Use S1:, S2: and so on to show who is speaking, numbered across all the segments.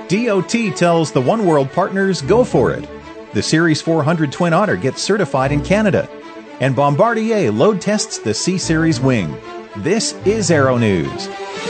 S1: DOT tells the One World partners go for it. The Series 400 Twin Otter gets certified in Canada. And Bombardier load tests the C-Series wing. This is Aero News.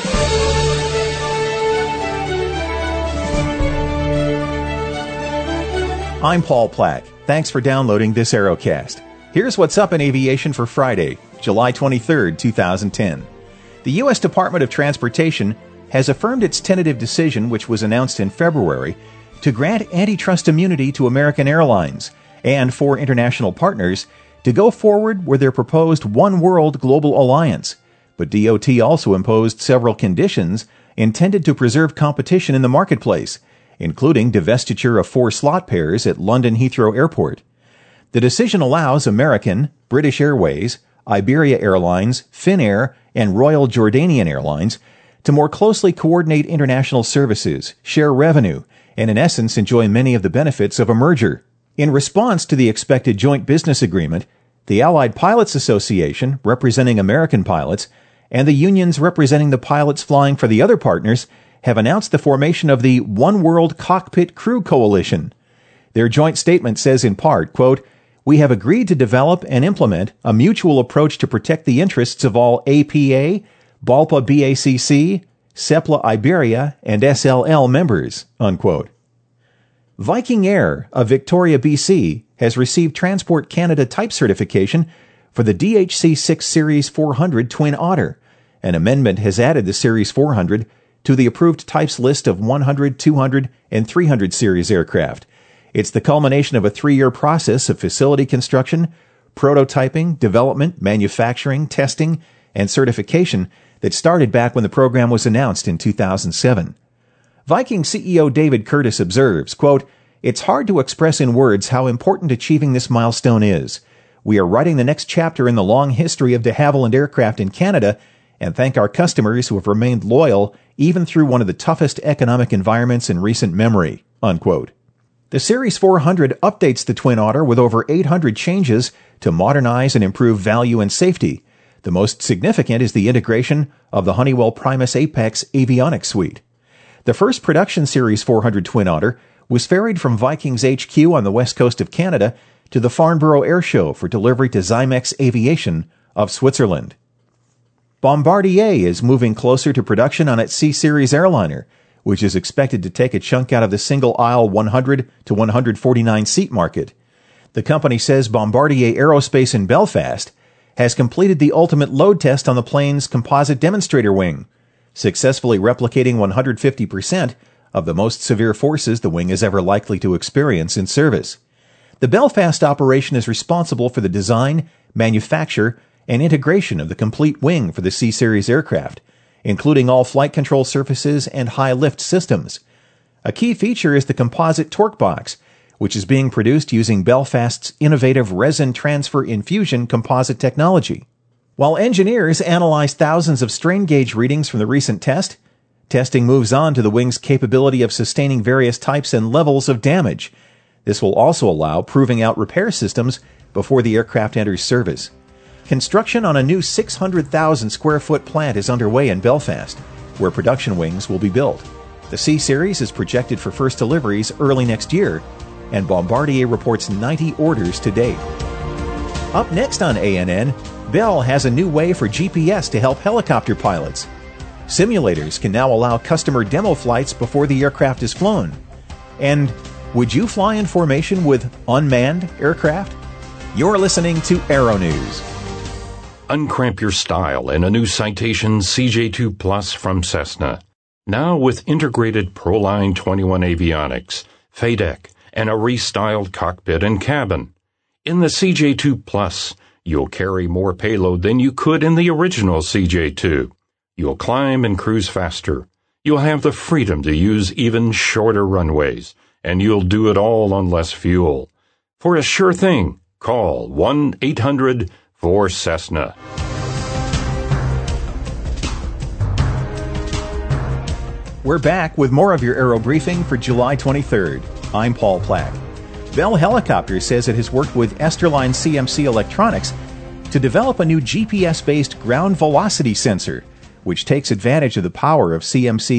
S1: I'm Paul Plack. Thanks for downloading this Aerocast. Here's what's up in aviation for Friday, July 23, 2010. The U.S. Department of Transportation has affirmed its tentative decision, which was announced in February, to grant antitrust immunity to American Airlines and four international partners to go forward with their proposed One World global alliance. But DOT also imposed several conditions intended to preserve competition in the marketplace, including divestiture of four slot pairs at London Heathrow Airport. The decision allows American, British Airways, Iberia Airlines, Finnair, and Royal Jordanian Airlines to more closely coordinate international services, share revenue, and in essence enjoy many of the benefits of a merger. In response to the expected joint business agreement, the Allied Pilots Association, representing American pilots, and the unions representing the pilots flying for the other partners have announced the formation of the One World Cockpit Crew Coalition. Their joint statement says in part, quote, "We have agreed to develop and implement a mutual approach to protect the interests of all APA, BALPA BACC, Sepla Iberia, and SLL members," unquote. Viking Air of Victoria, BC, has received Transport Canada type certification for the DHC-6 Series 400 Twin Otter. An amendment has added the Series 400 to the approved types list of 100, 200, and 300 series aircraft. It's the culmination of a 3-year process of facility construction, prototyping, development, manufacturing, testing, and certification that started back when the program was announced in 2007. Viking CEO David Curtis observes, quote, "It's hard to express in words how important achieving this milestone is. We are writing the next chapter in the long history of de Havilland Aircraft in Canada and thank our customers who have remained loyal even through one of the toughest economic environments in recent memory," unquote. The Series 400 updates the Twin Otter with over 800 changes to modernize and improve value and safety. The most significant is the integration of the Honeywell Primus Apex avionics suite. The first production Series 400 Twin Otter was ferried from Viking's HQ on the west coast of Canada to the Farnborough Air Show for delivery to Zymex Aviation of Switzerland. Bombardier is moving closer to production on its C-Series airliner, which is expected to take a chunk out of the single-aisle 100 to 149 seat market. The company says Bombardier Aerospace in Belfast has completed the ultimate load test on the plane's composite demonstrator wing, successfully replicating 150% of the most severe forces the wing is ever likely to experience in service. The Belfast operation is responsible for the design, manufacture, and integration of the complete wing for the C-Series aircraft, including all flight control surfaces and high-lift systems. A key feature is the composite torque box, which is being produced using Belfast's innovative resin transfer infusion composite technology. While engineers analyze thousands of strain gauge readings from the recent test, testing moves on to the wing's capability of sustaining various types and levels of damage. This will also allow proving out repair systems before the aircraft enters service. Construction on a new 600,000 square foot plant is underway in Belfast, where production wings will be built. The C-Series is projected for first deliveries early next year, and Bombardier reports 90 orders to date. Up next on ANN, Bell has a new way for GPS to help helicopter pilots. Simulators can now allow customer demo flights before the aircraft is flown. And would you fly in formation with unmanned aircraft? You're listening to Aero News.
S2: Uncramp your style in a new Citation CJ2 Plus from Cessna. Now with integrated Proline 21 avionics, FADEC, and a restyled cockpit and cabin. In the CJ2 Plus, you'll carry more payload than you could in the original CJ2. You'll climb and cruise faster. You'll have the freedom to use even shorter runways, and you'll do it all on less fuel. For a sure thing, call 1-800-4Cessna.
S1: We're back with more of your Aero Briefing for July 23rd. I'm Paul Plack. Bell Helicopter says it has worked with Esterline CMC Electronics to develop a new GPS-based ground velocity sensor, which takes advantage of the power of CMC's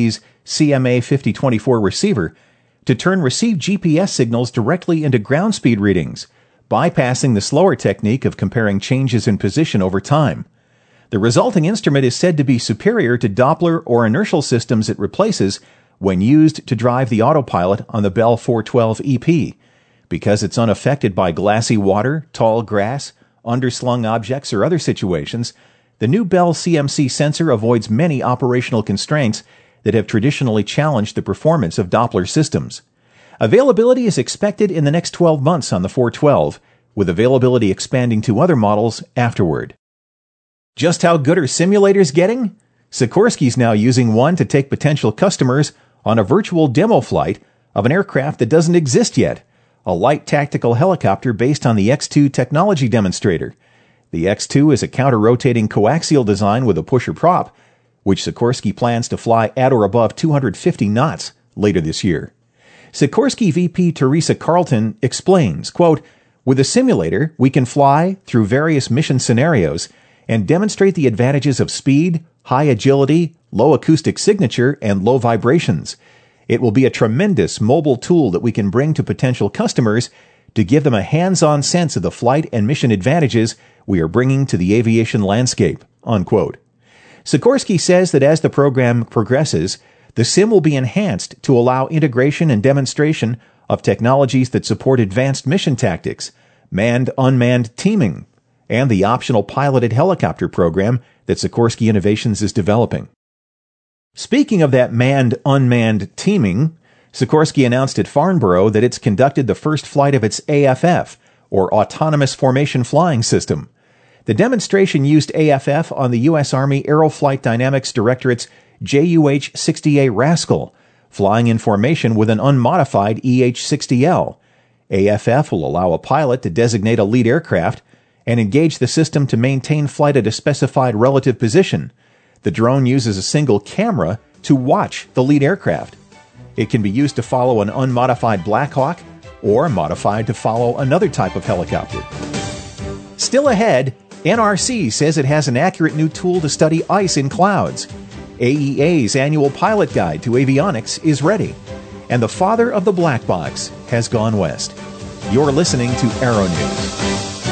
S1: CMA 5024 receiver to turn received GPS signals directly into ground speed readings, bypassing the slower technique of comparing changes in position over time. The resulting instrument is said to be superior to Doppler or inertial systems it replaces when used to drive the autopilot on the Bell 412 EP, because it's unaffected by glassy water, tall grass, underslung objects, or other situations. The new Bell CMC sensor avoids many operational constraints that have traditionally challenged the performance of Doppler systems. Availability is expected in the next 12 months on the 412, with availability expanding to other models afterward. Just how good are simulators getting? Sikorsky's now using one to take potential customers on a virtual demo flight of an aircraft that doesn't exist yet, a light tactical helicopter based on the X2 technology demonstrator. The X2 is a counter-rotating coaxial design with a pusher prop, which Sikorsky plans to fly at or above 250 knots later this year. Sikorsky VP Teresa Carlton explains, quote, "With a simulator, we can fly through various mission scenarios and demonstrate the advantages of speed, high agility, low acoustic signature, and low vibrations. It will be a tremendous mobile tool that we can bring to potential customers to give them a hands-on sense of the flight and mission advantages we are bringing to the aviation landscape," unquote. Sikorsky says that as the program progresses, the sim will be enhanced to allow integration and demonstration of technologies that support advanced mission tactics, manned-unmanned teaming, and the optional piloted helicopter program that Sikorsky Innovations is developing. Speaking of that manned-unmanned teaming, Sikorsky announced at Farnborough that it's conducted the first flight of its AFF, or Autonomous Formation Flying System. The demonstration used AFF on the U.S. Army Aeroflight Dynamics Directorate's JUH-60A Rascal, flying in formation with an unmodified EH-60L. AFF will allow a pilot to designate a lead aircraft and engage the system to maintain flight at a specified relative position. The drone uses a single camera to watch the lead aircraft. It can be used to follow an unmodified Black Hawk or modified to follow another type of helicopter. Still ahead, NRC says it has an accurate new tool to study ice in clouds. AEA's annual pilot guide to avionics is ready. And the father of the black box has gone west. You're listening to Aero News.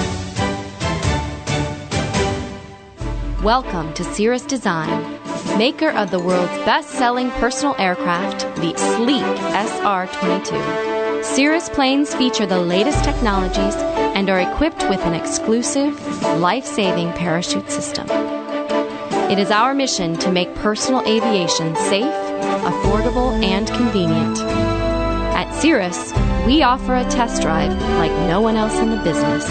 S3: Welcome to Cirrus Design, maker of the world's best-selling personal aircraft, the sleek SR-22. Cirrus planes feature the latest technologies and are equipped with an exclusive, life-saving parachute system. It is our mission to make personal aviation safe, affordable, and convenient. At Cirrus, we offer a test drive like no one else in the business.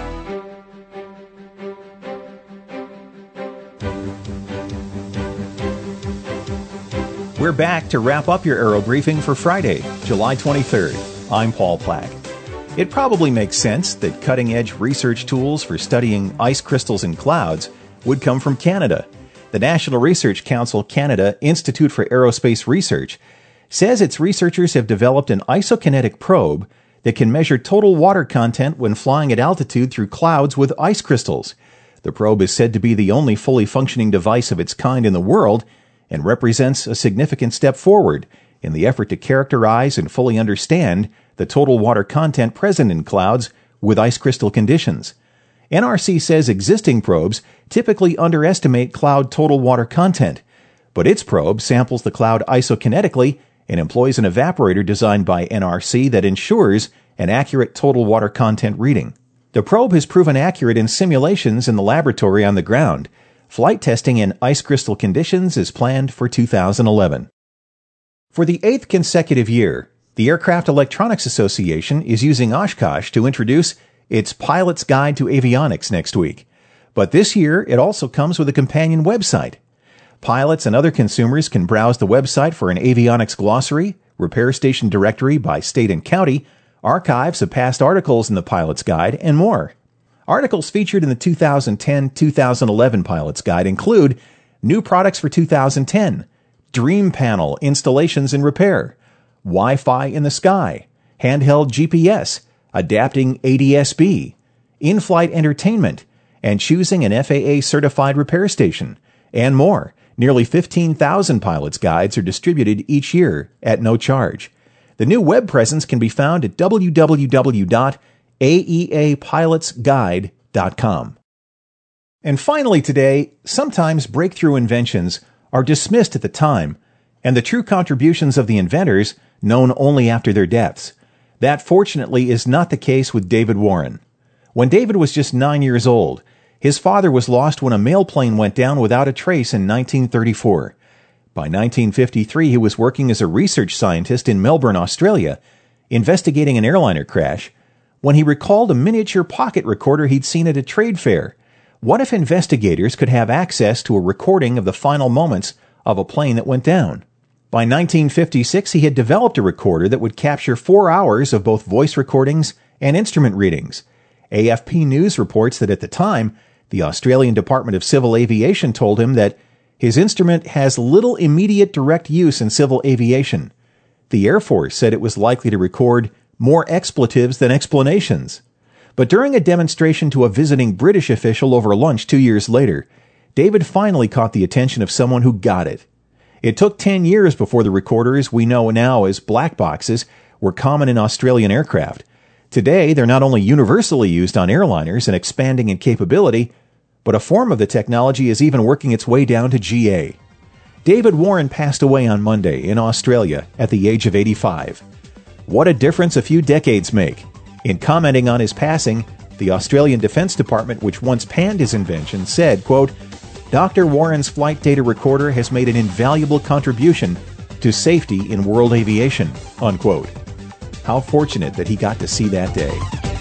S1: We're back to wrap up your Aero Briefing for Friday, July 23rd. I'm Paul Plack. It probably makes sense that cutting-edge research tools for studying ice crystals in clouds would come from Canada. The National Research Council Canada Institute for Aerospace Research says its researchers have developed an isokinetic probe that can measure total water content when flying at altitude through clouds with ice crystals. The probe is said to be the only fully functioning device of its kind in the world and represents a significant step forward in the effort to characterize and fully understand the total water content present in clouds with ice crystal conditions. NRC says existing probes typically underestimate cloud total water content, but its probe samples the cloud isokinetically and employs an evaporator designed by NRC that ensures an accurate total water content reading. The probe has proven accurate in simulations in the laboratory on the ground. Flight testing in ice crystal conditions is planned for 2011. For the 8th consecutive year, the Aircraft Electronics Association is using Oshkosh to introduce its Pilot's Guide to Avionics next week. But this year, it also comes with a companion website. Pilots and other consumers can browse the website for an avionics glossary, repair station directory by state and county, archives of past articles in the Pilot's Guide, and more. Articles featured in the 2010-2011 Pilot's Guide include new products for 2010, Dream Panel installations and repair, Wi-Fi in the sky, handheld GPS, adapting ADS-B, in-flight entertainment, and choosing an FAA-certified repair station, and more. Nearly 15,000 pilots' guides are distributed each year at no charge. The new web presence can be found at www.aeapilotsguide.com. And finally today, sometimes breakthrough inventions are dismissed at the time, and the true contributions of the inventors known only after their deaths. That, fortunately, is not the case with David Warren. When David was just 9 years old, his father was lost when a mail plane went down without a trace in 1934. By 1953, he was working as a research scientist in Melbourne, Australia, investigating an airliner crash, when he recalled a miniature pocket recorder he'd seen at a trade fair. What if investigators could have access to a recording of the final moments of a plane that went down? By 1956, he had developed a recorder that would capture 4 hours of both voice recordings and instrument readings. AFP News reports that at the time, the Australian Department of Civil Aviation told him that his instrument has little immediate direct use in civil aviation. The Air Force said it was likely to record more expletives than explanations. But during a demonstration to a visiting British official over lunch 2 years later, David finally caught the attention of someone who got it. It took 10 years before the recorders we know now as black boxes were common in Australian aircraft. Today, they're not only universally used on airliners and expanding in capability, but a form of the technology is even working its way down to GA. David Warren passed away on Monday in Australia at the age of 85. What a difference a few decades make. In commenting on his passing, the Australian Defence Department, which once panned his invention, said, quote, "Dr. Warren's flight data recorder has made an invaluable contribution to safety in world aviation," unquote. How fortunate that he got to see that day.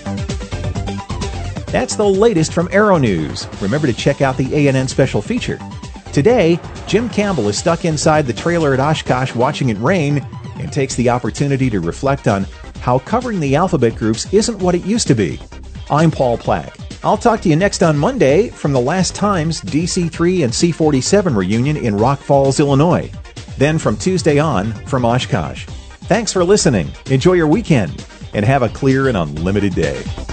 S1: That's the latest from Aero News. Remember to check out the A&N special feature. Today, Jim Campbell is stuck inside the trailer at Oshkosh watching it rain and takes the opportunity to reflect on how covering the alphabet groups isn't what it used to be. I'm Paul Plack. I'll talk to you next on Monday from the Last Times DC-3 and C-47 reunion in Rock Falls, Illinois. Then from Tuesday on, from Oshkosh. Thanks for listening. Enjoy your weekend and have a clear and unlimited day.